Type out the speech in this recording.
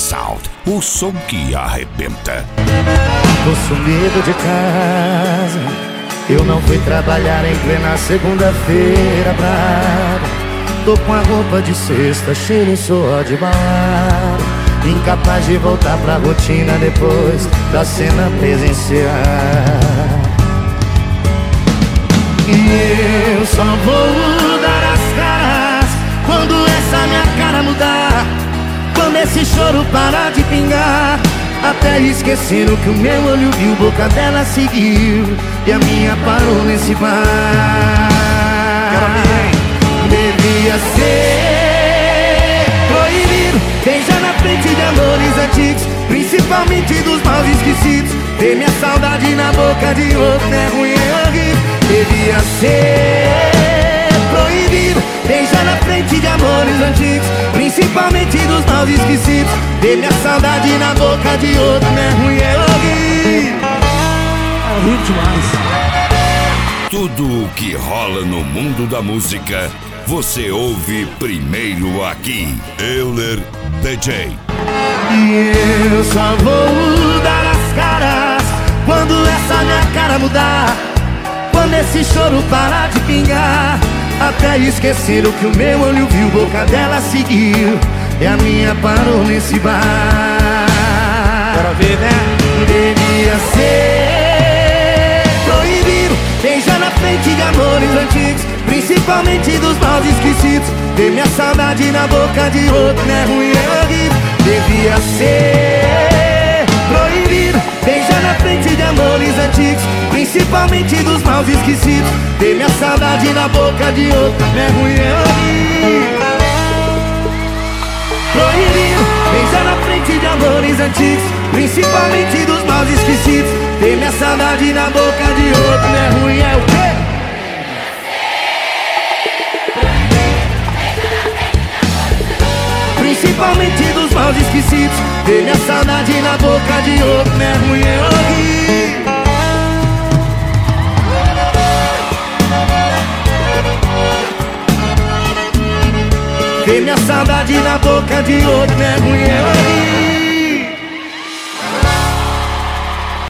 Sound, o som que arrebenta. Tô sumido de casa, eu não fui trabalhar em plena segunda-feira brava. Tô com a roupa de sexta, cheio de suor de balada, incapaz de voltar pra rotina depois da cena presencial. E eu só vou dar as caras quando essa minha cara mudar, quando esse choro parar de pingar, até esqueceram que o meu olho viu, boca dela seguiu e a minha parou nesse bar. Devia ser proibido beijar na frente de amores antigos, principalmente dos maus esquecidos. Ter minha saudade na boca de outro é ruim, é horrível. Devia ser proibido beijar na frente de amores antigos, principalmente dos maus esquecidos. Ter minha saudade na boca de outro é ruim, é horrível. É horrível demais. Tudo o que rola no mundo da música, você ouve primeiro aqui. Euler DJ. E eu só vou dar as caras quando essa minha cara mudar, quando esse choro parar de pingar, até esqueceram que o meu olho viu, boca dela seguiu e a minha parou nesse bar. Quero ver, né? Devia ser proibido beijar na frente de amores antigos, principalmente dos maus esquecidos. Ter minha saudade na boca de outro é ruim, é horrível. Devia ser proibido beijar na frente de amores antigos, principalmente dos maus esquecidos. Ter minha saudade na boca de outro é ruim, é horrível. Proibido beijar na frente de amores antigos, principalmente dos maus esquecidos. Ter minha saudade na boca de outro é ruim, é o quê? Principalmente dos maus esquecidos. Ter minha saudade na boca de outro é ruim, é horrível. Ter minha saudade na boca de outro é ruim, é horrível.